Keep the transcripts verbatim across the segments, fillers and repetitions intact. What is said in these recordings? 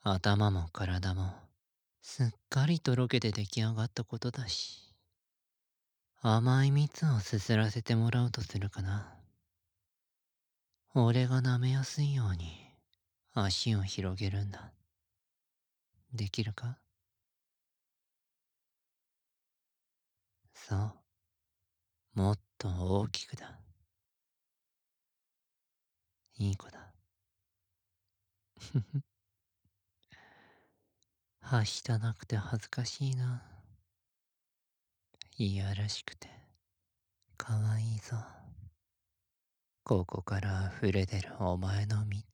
頭も体もすっかりとろけて出来上がったことだし、甘い蜜をすすらせてもらうとするかな。俺が舐めやすいように足を広げるんだ。できるか？そう。もっと大きくだ。いい子だ。ふふ。はしたなくて恥ずかしいな。いやらしくてかわいいぞ。ここから溢れ出るお前の蜜。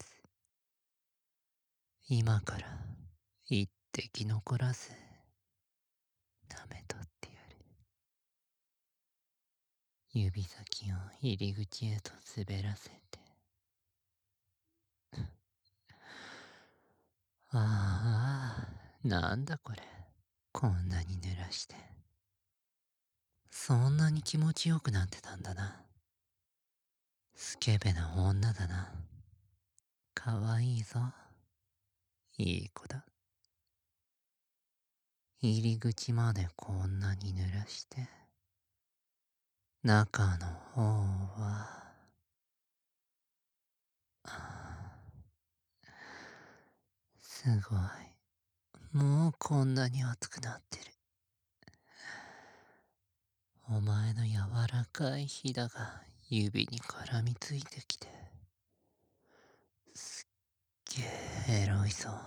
今から一滴残らず舐めとってやる。指先を入り口へと滑らせて。ああ、なんだこれ。こんなに濡らして。そんなに気持ちよくなってたんだな。スケベな女だな。かわいいぞ。いい子だ。入り口までこんなに濡らして。中の方は、すごい。もうこんなに熱くなってる。お前の柔らかいひだが指に絡みついてきて。すっげえエロいぞ。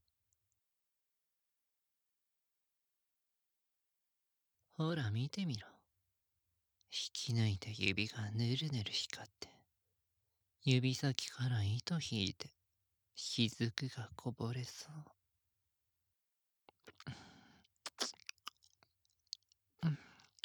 ほら見てみろ。引き抜いた指がぬるぬる光って、指先から糸引いて雫がこぼれそう。うん、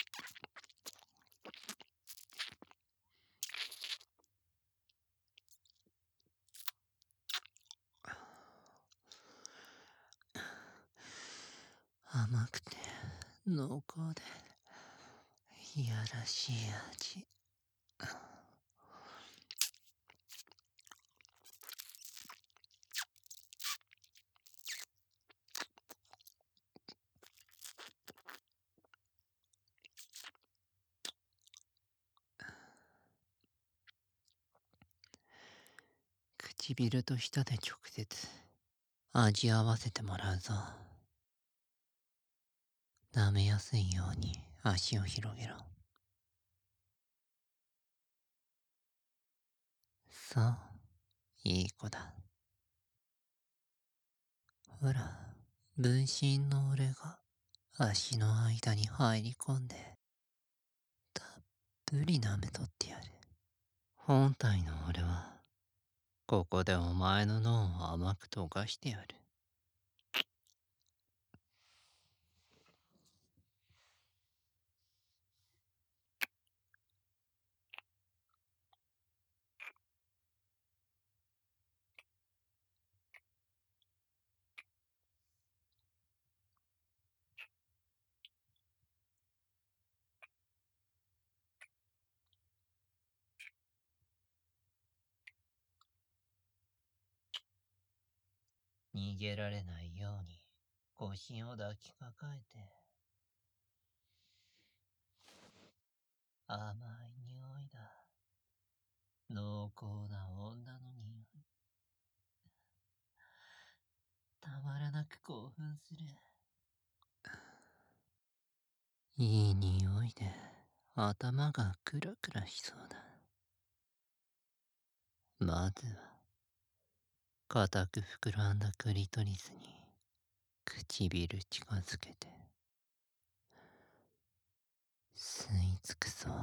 甘くて濃厚でいやらしい味。唇と舌で直接味合わせてもらうぞ。舐めやすいように足を広げろ。そう、いい子だ。ほら、分身の俺が足の間に入り込んで、たっぷり舐めとってやる。本体の俺は、ここでお前の脳を甘く溶かしてやる。逃げられないように腰を抱きかかえて、甘い匂いだ。濃厚な女の匂い。たまらなく興奮する。いい匂いで頭がクラクラしそうだ。まずは固く膨らんだクリトリスに唇近づけて吸い付くそう。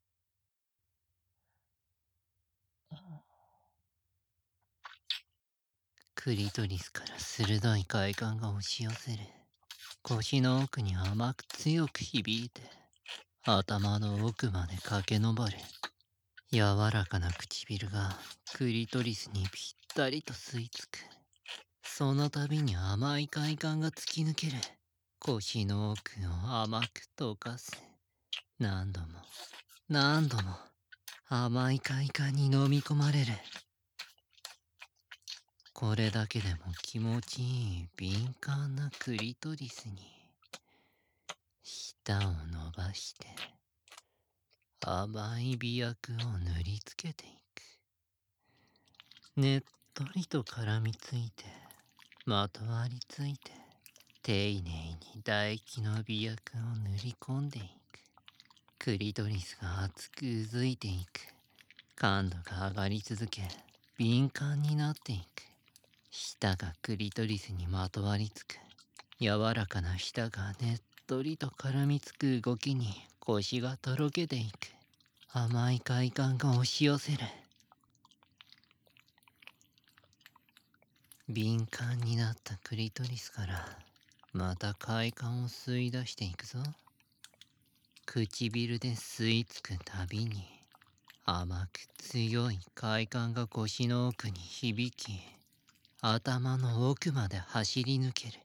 クリトリスから鋭い快感が押し寄せる。腰の奥に甘く強く響いて頭の奥まで駆け上る。柔らかな唇がクリトリスにぴったりと吸い付く。その度に甘い快感が突き抜ける。腰の奥を甘く溶かす。何度も何度も甘い快感に飲み込まれる。 これだけでも気持ちいい敏感なクリトリスに舌を伸ばして甘い美薬を塗りつけていく。ねっとりと絡みついてまとわりついて丁寧に唾液の美薬を塗り込んでいく。クリトリスが熱くうずいていく。感度が上がり続け敏感になっていく。舌がクリトリスにまとわりつく。柔らかな舌がねっとりと絡みつく動きに腰がとろけていく。甘い快感が押し寄せる。敏感になったクリトリスからまた快感を吸い出していくぞ。唇で吸い付くたびに甘く強い快感が腰の奥に響き頭の奥まで走り抜ける。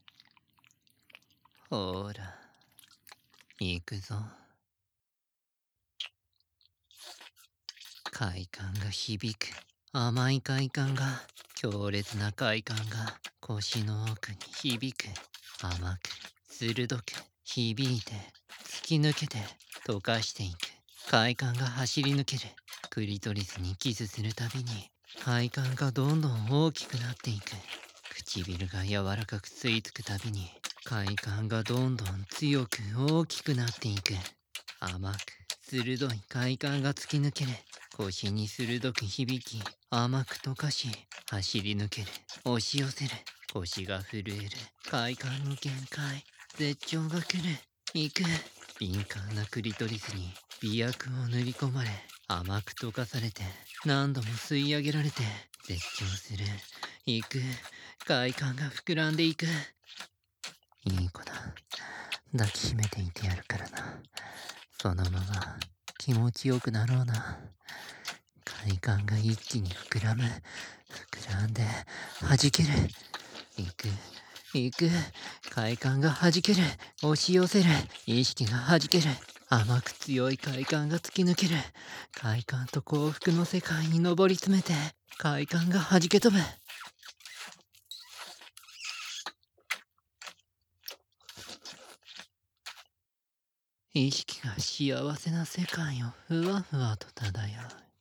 ほら行くぞ。快感が響く。甘い快感が強烈な快感が腰の奥に響く。甘く鋭く響いて突き抜けて溶かしていく。快感が走り抜ける。クリトリスにキスするたびに快感がどんどん大きくなっていく。唇が柔らかく吸い付くたびに快感がどんどん強く大きくなっていく。甘く鋭い快感が突き抜ける。腰に鋭く響き甘く溶かし走り抜ける。押し寄せる。腰が震える。快感の限界絶頂が来る。行く。敏感なクリトリスに美薬を塗り込まれ甘く溶かされて何度も吸い上げられて絶頂する。行く。快感が膨らんでいく。いい子だ。抱きしめていてやるからな。そのまま気持ちよくなろうな。快感が一気に膨らむ。膨らんで弾ける。行く行く。快感が弾ける。押し寄せる。意識が弾ける。甘く強い快感が突き抜ける。快感と幸福の世界に上り詰めて快感が弾け飛ぶ。意識が幸せな世界をふわふわと漂う。